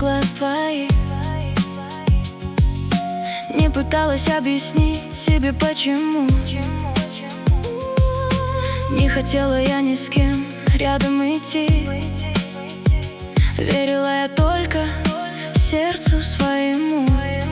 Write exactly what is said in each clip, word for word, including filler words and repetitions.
глаз твоих. Не пыталась объяснить себе почему. Не хотела я ни с кем рядом идти. Верила я только сердцу своему.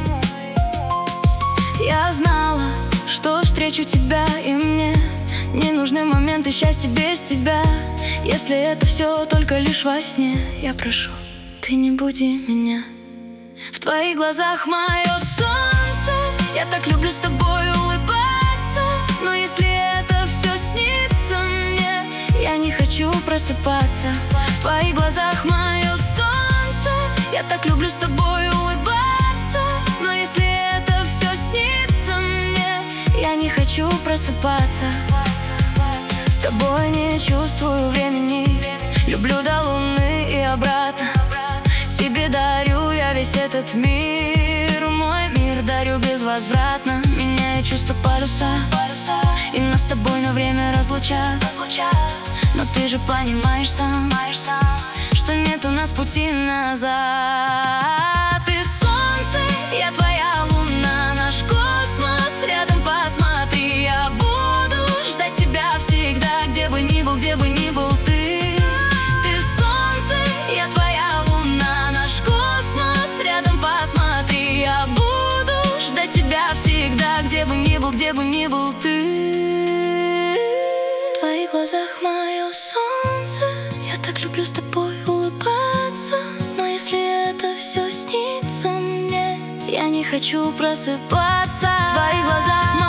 Я знала, что встречу тебя, и мне не нужны моменты счастья без тебя. Если это все только лишь во сне, я прошу, ты не буди меня. В твоих глазах мое солнце, я так люблю с тобой улыбаться. Но если это все снится мне, я не хочу просыпаться. В твоих глазах мое солнце, я так люблю с тобой улыбаться. Но если это все снится мне, я не хочу просыпаться. С тобой не чувствую времени, люблю до луны и обратно. Тебе дарю я весь этот мир, мой мир дарю безвозвратно. Меняю чувства паруса, и нас с тобой на время разлучат. Но ты же понимаешь сам, что нет у нас пути назад. Ты солнце, я твоя луна, наш космос рядом, посмотри. Я буду ждать тебя всегда, где бы ни был, где бы ни был ты. Ты солнце, я твоя луна, наш космос рядом, посмотри. Я буду ждать тебя всегда, где бы ни был, где бы ни был ты. В твоих глазах мое солнце, я так люблю с тобой улыбаться. Но если это все снится мне, я не хочу просыпаться. В твоих глазах